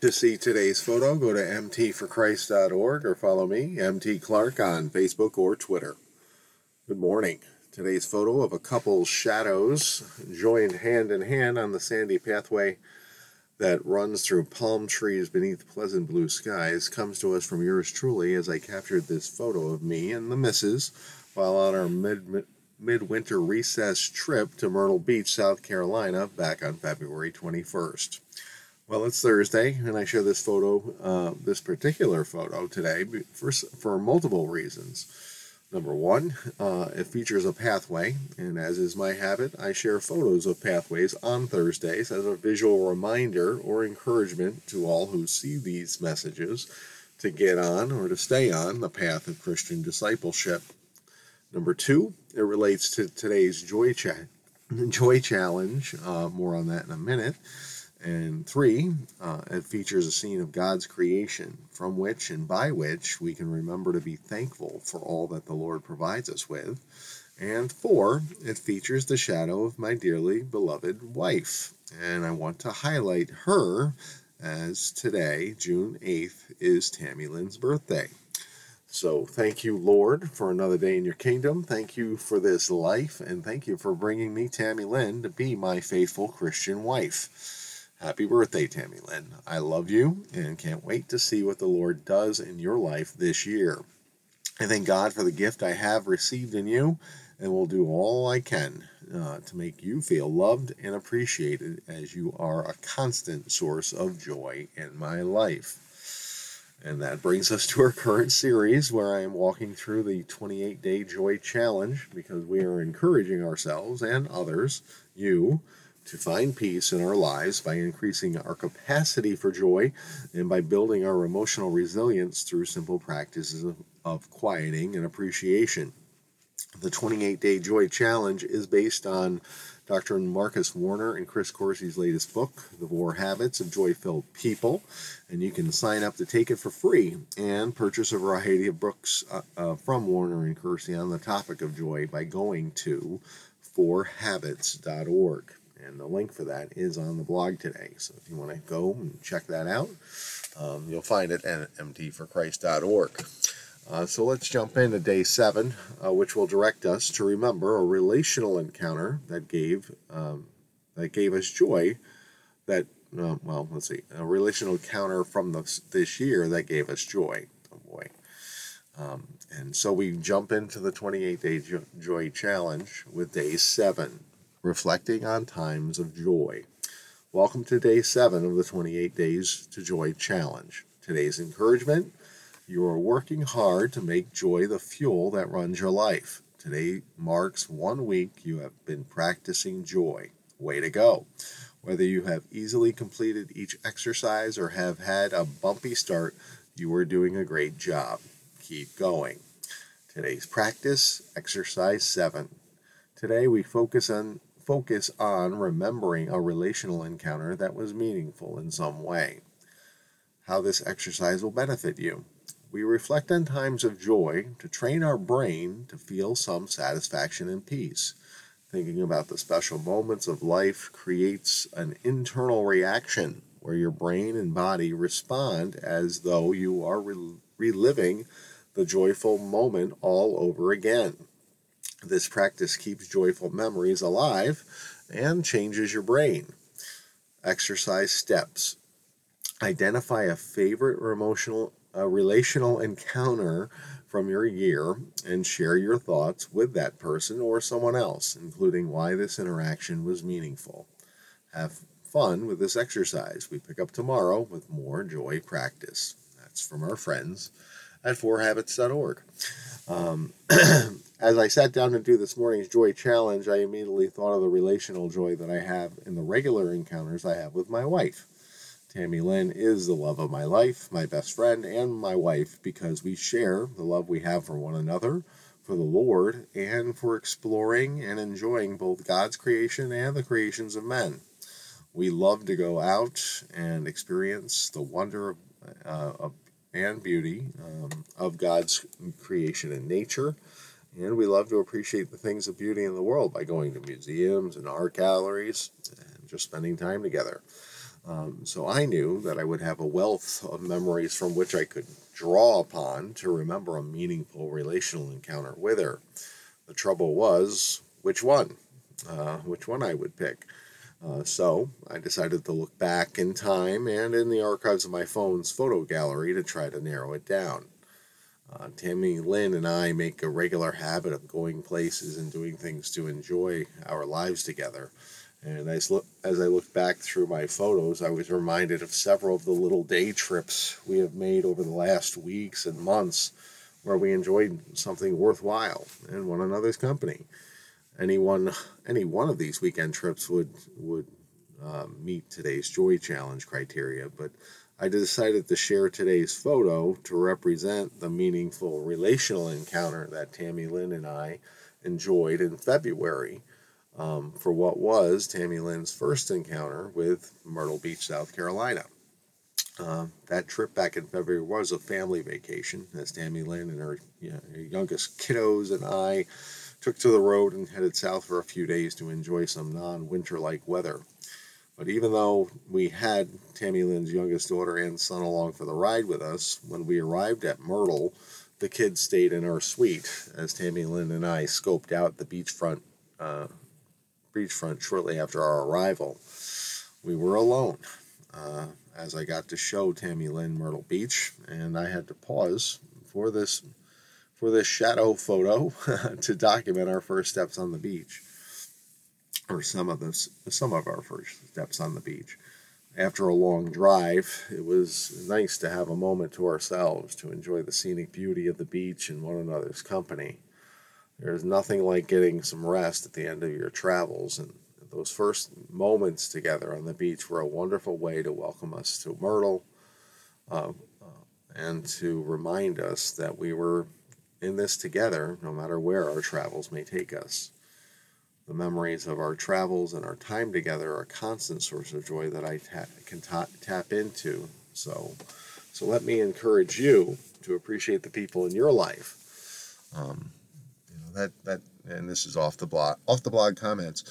To see today's photo, go to mtforchrist.org or follow me, MT Clark, on Facebook or Twitter. Good morning. Today's photo of a couple's shadows joined hand in hand on the sandy pathway that runs through palm trees beneath pleasant blue skies comes to us from yours truly as I captured this photo of me and the missus while on our midwinter recess trip to Myrtle Beach, South Carolina, back on February 21st. Well, it's Thursday, and I share this particular photo today for multiple reasons. Number one, it features a pathway, and as is my habit, I share photos of pathways on Thursdays as a visual reminder or encouragement to all who see these messages to get on or to stay on the path of Christian discipleship. Number two, it relates to today's Joy Challenge. More on that in a minute. And three, it features a scene of God's creation from which and by which we can remember to be thankful for all that the Lord provides us with. And four, it features the shadow of my dearly beloved wife. And I want to highlight her as today, June 8th, is Tammy Lynn's birthday. So thank you, Lord, for another day in your kingdom. Thank you for this life, and thank you for bringing me, Tammy Lynn, to be my faithful Christian wife. Happy birthday, Tammy Lynn. I love you and can't wait to see what the Lord does in your life this year. I thank God for the gift I have received in you and will do all I can to make you feel loved and appreciated as you are a constant source of joy in my life. And that brings us to our current series where I am walking through the 28-day Joy Challenge because we are encouraging ourselves and others, you, to find peace in our lives by increasing our capacity for joy and by building our emotional resilience through simple practices of quieting and appreciation. The 28-Day Joy Challenge is based on Dr. Marcus Warner and Chris Corsi's latest book, The 4 Habits of Joy-Filled People, and you can sign up to take it for free and purchase a variety of books from Warner and Corsi on the topic of joy by going to 4habits.org. And the link for that is on the blog today. So if you want to go and check that out, you'll find it at mtforchrist.org. So let's jump into day 7, which will direct us to remember a relational encounter that gave us joy. A relational encounter from this year that gave us joy. Oh boy. And so we jump into the 28-Day Joy Challenge with day 7. Reflecting on times of joy. Welcome to day 7 of the 28 Days to Joy Challenge. Today's encouragement: you are working hard to make joy the fuel that runs your life. Today marks 1 week you have been practicing joy. Way to go. Whether you have easily completed each exercise or have had a bumpy start, you are doing a great job. Keep going. Today's practice, exercise 7. Today we focus on remembering a relational encounter that was meaningful in some way. How this exercise will benefit you. We reflect on times of joy to train our brain to feel some satisfaction and peace. Thinking about the special moments of life creates an internal reaction where your brain and body respond as though you are reliving the joyful moment all over again. This practice keeps joyful memories alive and changes your brain. Exercise steps. Identify a favorite relational encounter from your year and share your thoughts with that person or someone else, including why this interaction was meaningful. Have fun with this exercise. We pick up tomorrow with more joy practice. That's from our friends at 4habits.org. As I sat down to do this morning's Joy Challenge, I immediately thought of the relational joy that I have in the regular encounters I have with my wife. Tammy Lynn is the love of my life, my best friend, and my wife because we share the love we have for one another, for the Lord, and for exploring and enjoying both God's creation and the creations of men. We love to go out and experience the wonder and beauty of God's creation and nature. And we love to appreciate the things of beauty in the world by going to museums and art galleries and just spending time together. So I knew that I would have a wealth of memories from which I could draw upon to remember a meaningful relational encounter with her. The trouble was, which one? Which one I would pick. So I decided to look back in time and in the archives of my phone's photo gallery to try to narrow it down. Tammy Lynn and I make a regular habit of going places and doing things to enjoy our lives together. And as I look back through my photos, I was reminded of several of the little day trips we have made over the last weeks and months where we enjoyed something worthwhile in one another's company. Any one of these weekend trips would meet today's Joy Challenge criteria, but I decided to share today's photo to represent the meaningful relational encounter that Tammy Lynn and I enjoyed in February, for what was Tammy Lynn's first encounter with Myrtle Beach, South Carolina. That trip back in February was a family vacation, as Tammy Lynn and her youngest kiddos and I took to the road and headed south for a few days to enjoy some non-winter-like weather. But even though we had Tammy Lynn's youngest daughter and son along for the ride with us, when we arrived at Myrtle, the kids stayed in our suite as Tammy Lynn and I scoped out the beachfront shortly after our arrival. We were alone as I got to show Tammy Lynn Myrtle Beach, and I had to pause for this shadow photo to document our first steps on the beach, or some of our first steps on the beach. After a long drive, it was nice to have a moment to ourselves to enjoy the scenic beauty of the beach and one another's company. There's nothing like getting some rest at the end of your travels, and those first moments together on the beach were a wonderful way to welcome us to Myrtle, and to remind us that we were in this together no matter where our travels may take us. The memories of our travels and our time together are a constant source of joy that I can tap into. So let me encourage you to appreciate the people in your life. And this is off the blog comments.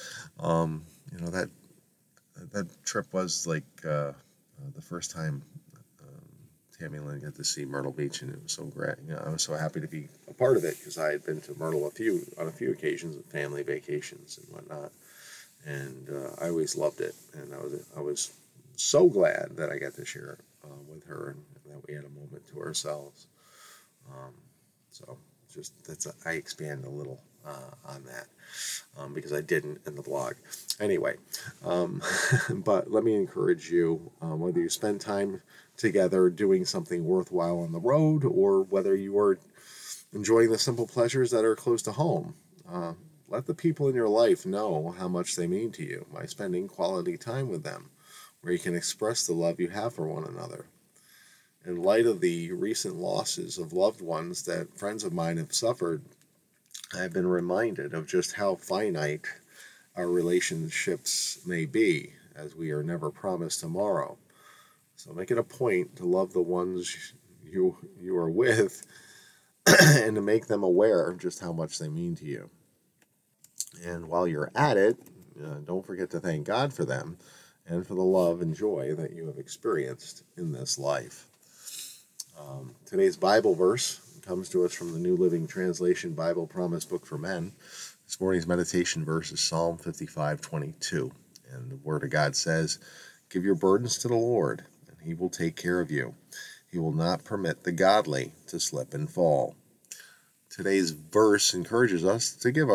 That trip was like the first time Tammy Lynn got to see Myrtle Beach, and it was so great. I was so happy to be a part of it because I had been to Myrtle on a few occasions with family vacations and whatnot, and I always loved it. And I was so glad that I got to share it with her, and that we had a moment to ourselves. So I expand a little on that because I didn't in the blog. Anyway, but let me encourage you, whether you spend time together doing something worthwhile on the road, or whether you are enjoying the simple pleasures that are close to home, let the people in your life know how much they mean to you by spending quality time with them, where you can express the love you have for one another. In light of the recent losses of loved ones that friends of mine have suffered, I've been reminded of just how finite our relationships may be, as we are never promised tomorrow. So make it a point to love the ones you are with and to make them aware of just how much they mean to you. And while you're at it, don't forget to thank God for them and for the love and joy that you have experienced in this life. Today's Bible verse comes to us from the New Living Translation Bible Promise Book for Men. This morning's meditation verse is Psalm 55:22, and the Word of God says, "Give your burdens to the Lord, and He will take care of you. He will not permit the godly to slip and fall." Today's verse encourages us to give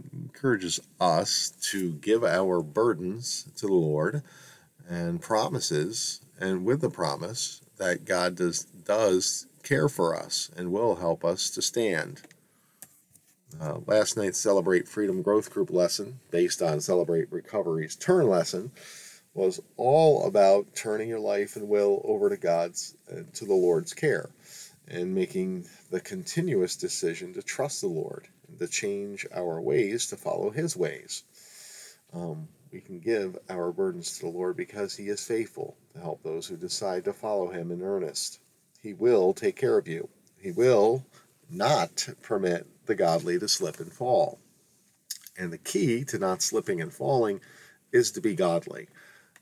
our burdens to the Lord, and with the promise that God does care for us and will help us to stand. Last night's Celebrate Freedom Growth Group lesson, based on Celebrate Recovery's Turn lesson, was all about turning your life and will over to to the Lord's care, and making the continuous decision to trust the Lord and to change our ways to follow His ways. We can give our burdens to the Lord because He is faithful to help those who decide to follow Him in earnest. He will take care of you. He will not permit the godly to slip and fall. And the key to not slipping and falling is to be godly.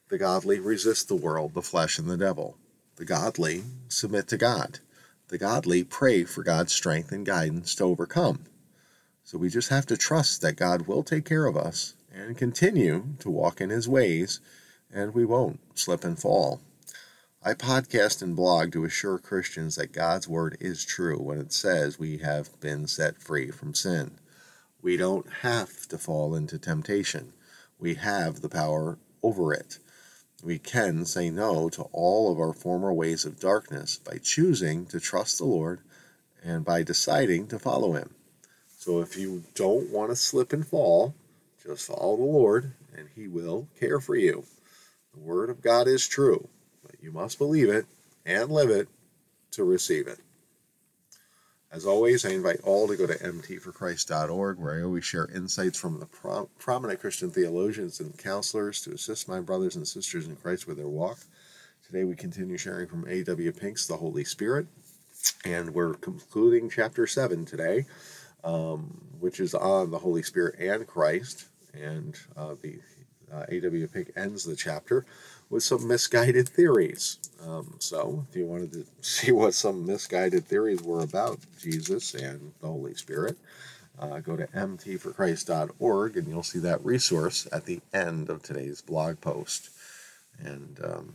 The godly resist the world, the flesh, and the devil. The godly submit to God. The godly pray for God's strength and guidance to overcome. So we just have to trust that God will take care of us and continue to walk in his ways, and we won't slip and fall. I podcast and blog to assure Christians that God's word is true when it says we have been set free from sin. We don't have to fall into temptation. We have the power over it. We can say no to all of our former ways of darkness by choosing to trust the Lord and by deciding to follow him. So if you don't want to slip and fall, just follow the Lord and he will care for you. The word of God is true, but you must believe it and live it to receive it. As always, I invite all to go to mtforchrist.org, where I always share insights from the prominent Christian theologians and counselors to assist my brothers and sisters in Christ with their walk. Today we continue sharing from A.W. Pink's The Holy Spirit, and we're concluding chapter 7 today, which is on the Holy Spirit and Christ, and A.W. Pink ends the chapter with some misguided theories. So if you wanted to see what some misguided theories were about Jesus and the Holy Spirit, go to mtforchrist.org and you'll see that resource at the end of today's blog post. And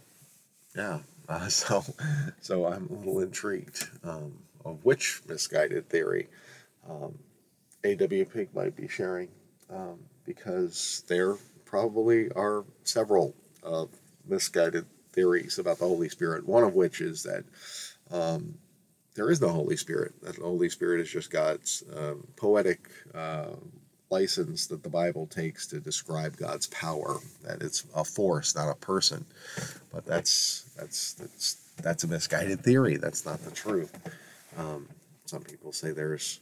so I'm a little intrigued of which misguided theory A.W. Pink might be sharing, because there probably are several misguided theories about the Holy Spirit, one of which is that there is no Holy Spirit, that the Holy Spirit is just God's poetic license that the Bible takes to describe God's power, that it's a force, not a person. But that's a misguided theory. That's not the truth. Some people say there's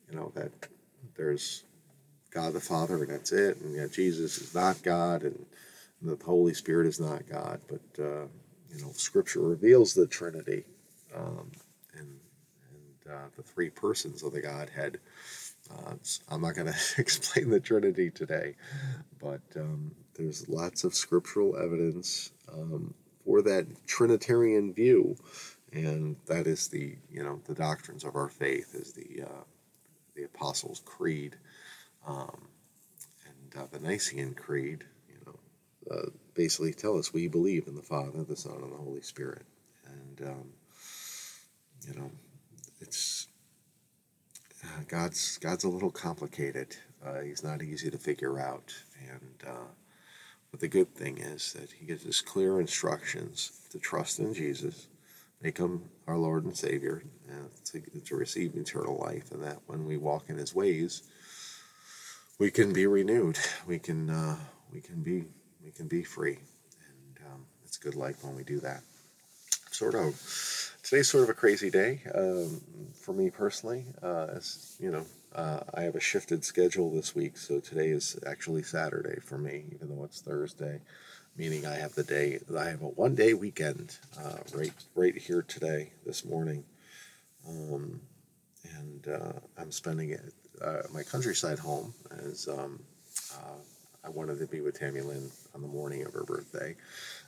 God the Father and that's it, and yet Jesus is not God, and the Holy Spirit is not God, but Scripture reveals the Trinity and the three persons of the Godhead. I'm not going to explain the Trinity today, but there's lots of scriptural evidence for that Trinitarian view, and that is the doctrines of our faith is the Apostles' Creed and the Nicene Creed. Basically tell us we believe in the Father, the Son, and the Holy Spirit. And, it's God's a little complicated. He's not easy to figure out. But the good thing is that he gives us clear instructions to trust in Jesus, make him our Lord and Savior, to receive eternal life, and that when we walk in his ways, we can be renewed. We can be free, and it's a good life when we do that. Today's sort of a crazy day for me personally. I have a shifted schedule this week, so today is actually Saturday for me, even though it's Thursday, meaning I have a one-day weekend right here today, this morning, and I'm spending it my countryside home as I wanted to be with Tammy Lynn on the morning of her birthday,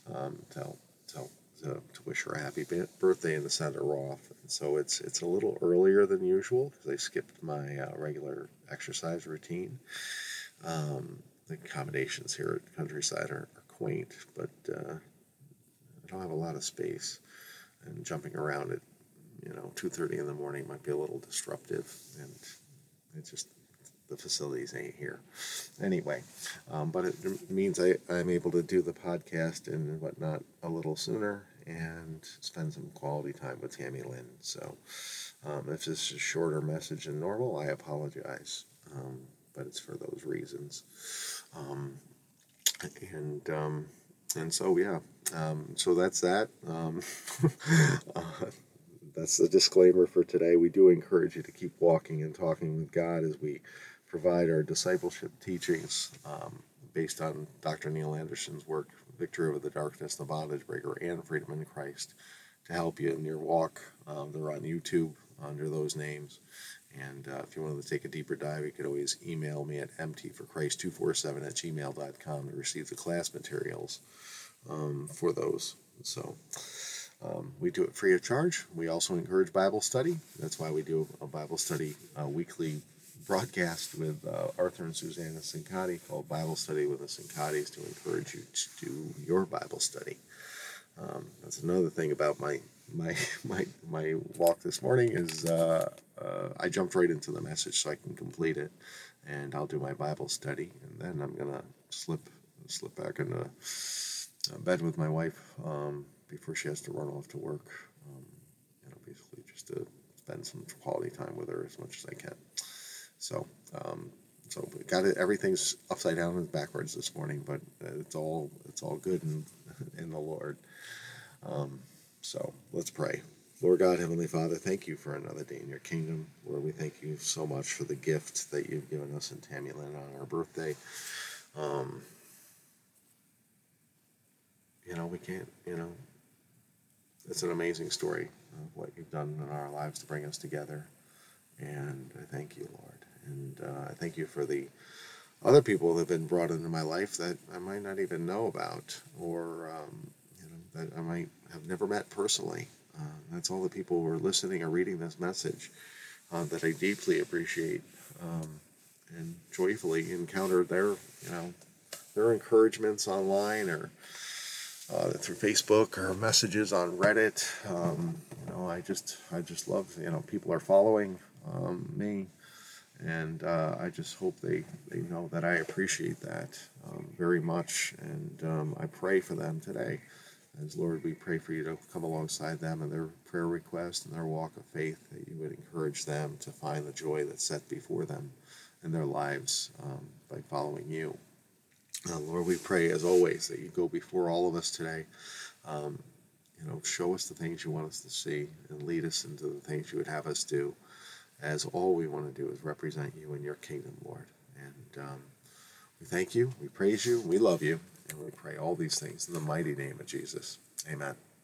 to wish her a happy birthday and to send her off. And so it's a little earlier than usual because I skipped my regular exercise routine. The accommodations here at Countryside are quaint, but I don't have a lot of space, and jumping around at 2:30 in the morning might be a little disruptive, and it's just the facilities ain't here. Anyway, but it means I'm able to do the podcast and whatnot a little sooner and spend some quality time with Tammy Lynn. So if this is a shorter message than normal, I apologize, but it's for those reasons. So that's that. That's the disclaimer for today. We do encourage you to keep walking and talking with God as we provide our discipleship teachings based on Dr. Neil Anderson's work, Victory Over the Darkness, The Bondage Breaker, and Freedom in Christ, to help you in your walk. They're on YouTube under those names. And if you wanted to take a deeper dive, you could always email me at mtforchrist247@gmail.com to receive the class materials for those. So we do it free of charge. We also encourage Bible study. That's why we do a Bible study weekly broadcast with Arthur and Susanna Sincotti called Bible Study with the Sincottis to encourage you to do your Bible study. That's another thing about my walk this morning is I jumped right into the message so I can complete it, and I'll do my Bible study, and then I'm gonna slip back into bed with my wife before she has to run off to work. Basically just to spend some quality time with her as much as I can. So we got it. Everything's upside down and backwards this morning, but it's all good in the Lord. So let's pray. Lord God, Heavenly Father, thank you for another day in your kingdom. Lord, we thank you so much for the gift that you've given us in Tammy Lynn on our birthday. We can't, it's an amazing story of what you've done in our lives to bring us together. And I thank you, Lord. And I thank you for the other people that have been brought into my life that I might not even know about, or that I might have never met personally. That's all the people who are listening or reading this message that I deeply appreciate and joyfully encounter their encouragements online or through Facebook or messages on Reddit. I just love people are following me, and I just hope they know that I appreciate that very much, and I pray for them today. As Lord, we pray for you to come alongside them in their prayer request and their walk of faith, that you would encourage them to find the joy that's set before them in their lives by following you. Lord, we pray, as always, that you go before all of us today. Show us the things you want us to see and lead us into the things you would have us do, as all we want to do is represent you in your kingdom, Lord. And we thank you, we praise you, we love you, and we pray all these things in the mighty name of Jesus. Amen.